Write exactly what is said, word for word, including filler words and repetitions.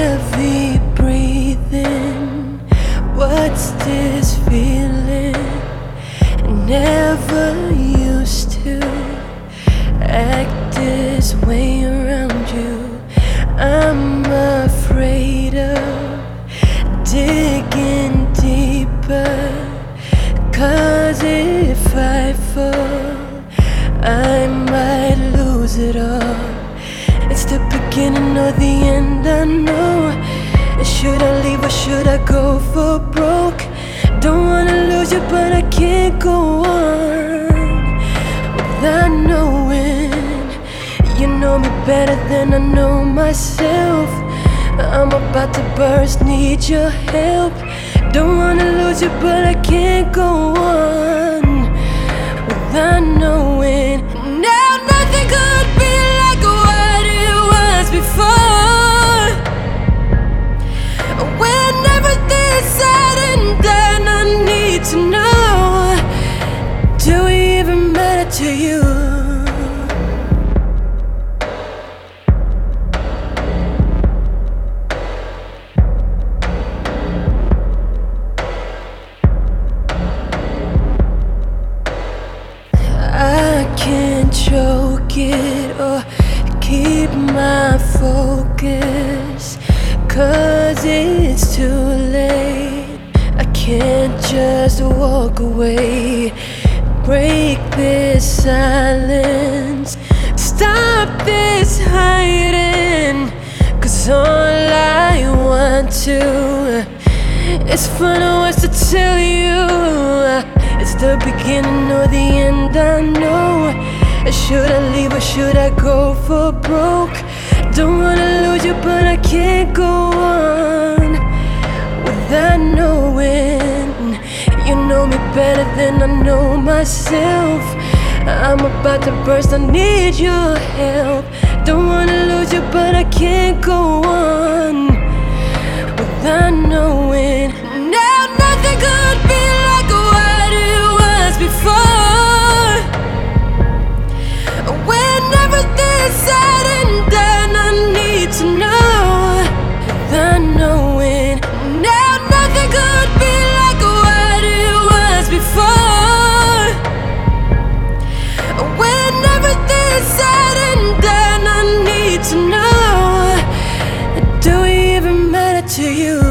heavy breathing. What's this feeling? I never used to act this way around you. I'm afraid of digging deeper, 'cause if I fall, I might lose it all. It's the beginning or the end, I know. Should I leave or should I go for broke? Don't wanna lose you, but I can't go on without knowing. You know me better than I know myself. I'm about to burst, need your help. Don't wanna lose you, but I can't go on without knowing. Now nothing could be like what it was before. When everything's said and done, I need to know, do we even matter to you? I can't choke it or keep my focus, 'cause it's too late. I can't just walk away, break this silence, stop this hiding, 'cause all I want to is find a words to tell you. It's the beginning or the end, I know. Should I leave or should I go for broke? Don't wanna lose you, but I can't go on without knowing. You know me better than I know myself. I'm about to burst, I need your help. Don't wanna lose you, but I can't go on without knowing. Now nothing could be like what it was before. When everything's said and done, I need to know, without knowing. Now nothing could be like what it was before. When everything's said and done, I need to know, do we even matter to you?